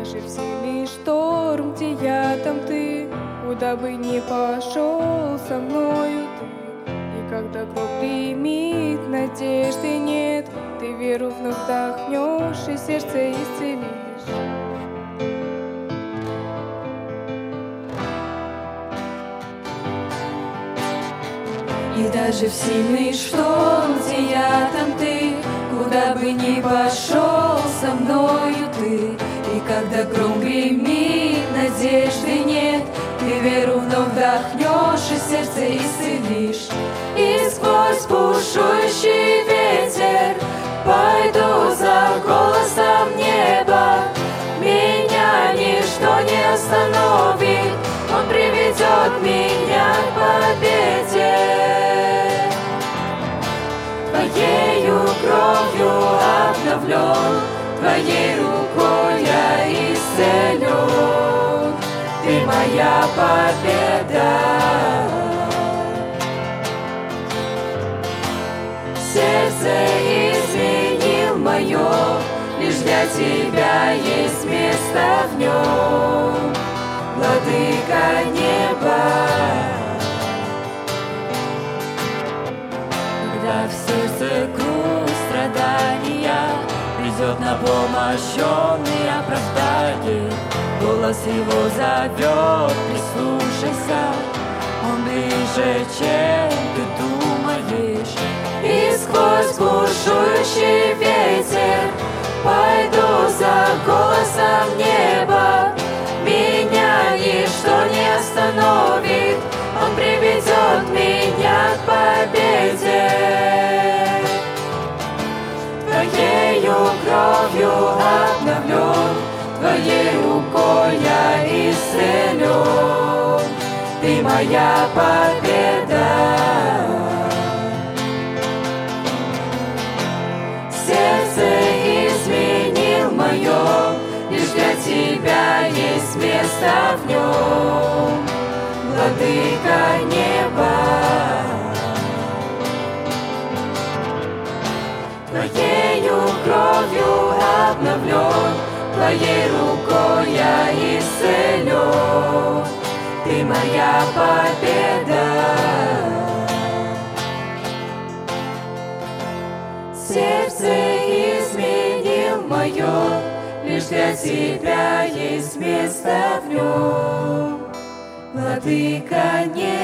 даже в сильный шторм, где я, там ты, куда бы ни пошел со мною ты. И когда гром гремит, надежды нет, ты веру вновь вдохнешь и сердце исцелишь. И даже в сильный шторм, где я, там ты, куда бы ни пошел со мною ты. И когда гром гремит, надежды нет, ты веру вновь вдохнешь и сердце исцелишь. И сквозь бушующий ветер пойду за голосом неба. Меня ничто не остановит, Он приведет меня к победе. Твоею кровью обновлен, Твоей рукой я исцелен. Ты моя победа. Сердце изменил мое, лишь для Тебя есть место в нем, Владыка неба. Когда в сердце грусть, страдания, придет на помощь Он и оправдает. Голос Его зовет, прислушайся, Он ближе, чем ты думаешь. И сквозь бушующий ветер пойду за голосом неба. Меня ничто не остановит, Он приведет меня к победе. Твоею кровью обновлен, Твоей рукой я исцелен. Ты моя победа. Сердце изменил мое, лишь для Тебя есть место в нем, Владыка неба. Твоею кровью обновлен, Твоей рукой я исцелен. Ты моя победа. Сердце изменил мое, лишь для Тебя есть место в нем, Владыка неба.